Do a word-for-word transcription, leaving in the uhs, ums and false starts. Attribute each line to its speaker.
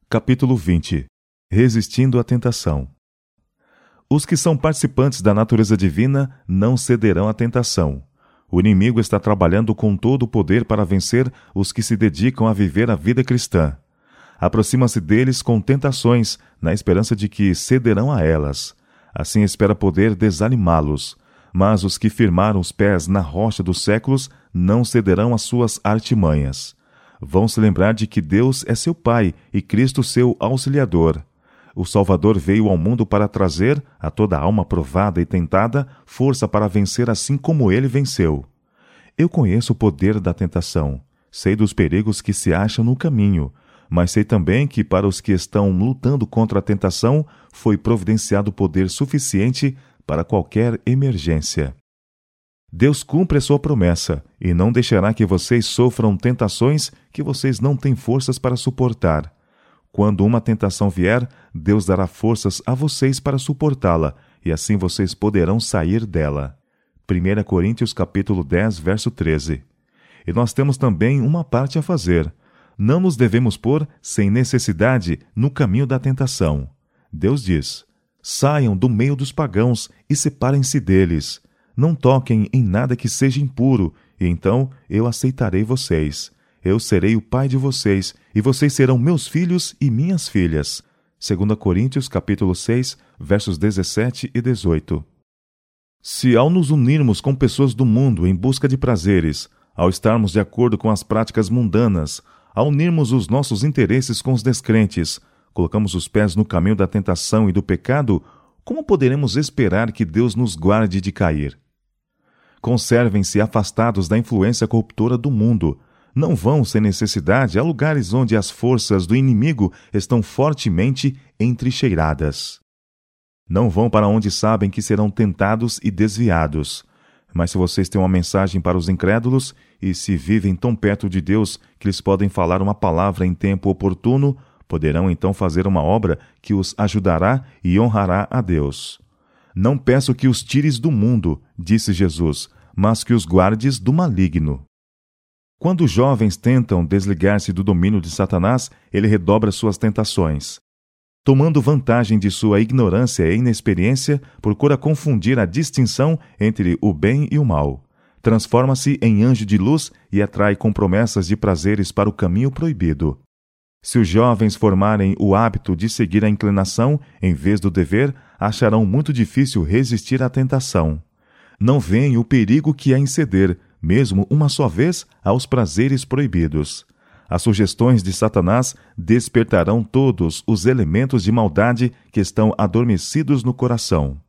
Speaker 1: Capítulo vinte. Resistindo à tentação. Os que são participantes da natureza divina não cederão à tentação. O inimigo está trabalhando com todo o poder para vencer os que se dedicam a viver a vida cristã. Aproxima-se deles com tentações, na esperança de que cederão a elas. Assim espera poder desanimá-los. Mas os que firmaram os pés na rocha dos séculos não cederão às suas artimanhas. Vão se lembrar de que Deus é seu Pai e Cristo seu auxiliador. O Salvador veio ao mundo para trazer, a toda alma provada e tentada, força para vencer assim como ele venceu. Eu conheço o poder da tentação. Sei dos perigos que se acham no caminho, mas sei também que para os que estão lutando contra a tentação foi providenciado poder suficiente para qualquer emergência. Deus cumpre a sua promessa e não deixará que vocês sofram tentações que vocês não têm forças para suportar. Quando uma tentação vier, Deus dará forças a vocês para suportá-la, e assim vocês poderão sair dela. primeira Coríntios capítulo dez, verso treze. E nós temos também uma parte a fazer. Não nos devemos pôr, sem necessidade, no caminho da tentação. Deus diz: saiam do meio dos pagãos e separem-se deles. Não toquem em nada que seja impuro, e então eu aceitarei vocês. Eu serei o pai de vocês, e vocês serão meus filhos e minhas filhas. segunda Coríntios capítulo seis, versos dezessete e dezoito. Se ao nos unirmos com pessoas do mundo em busca de prazeres, ao estarmos de acordo com as práticas mundanas, ao unirmos os nossos interesses com os descrentes, colocamos os pés no caminho da tentação e do pecado, como poderemos esperar que Deus nos guarde de cair? Conservem-se afastados da influência corruptora do mundo. Não vão, sem necessidade, a lugares onde as forças do inimigo estão fortemente entrincheiradas. Não vão para onde sabem que serão tentados e desviados. Mas se vocês têm uma mensagem para os incrédulos, e se vivem tão perto de Deus que eles podem falar uma palavra em tempo oportuno, poderão então fazer uma obra que os ajudará e honrará a Deus. Não peço que os tires do mundo, disse Jesus, mas que os guardes do maligno. Quando os jovens tentam desligar-se do domínio de Satanás, ele redobra suas tentações. Tomando vantagem de sua ignorância e inexperiência, procura confundir a distinção entre o bem e o mal. Transforma-se em anjo de luz e atrai com promessas de prazeres para o caminho proibido. Se os jovens formarem o hábito de seguir a inclinação em vez do dever, acharão muito difícil resistir à tentação. Não veem o perigo que há em ceder, mesmo uma só vez, aos prazeres proibidos. As sugestões de Satanás despertarão todos os elementos de maldade que estão adormecidos no coração.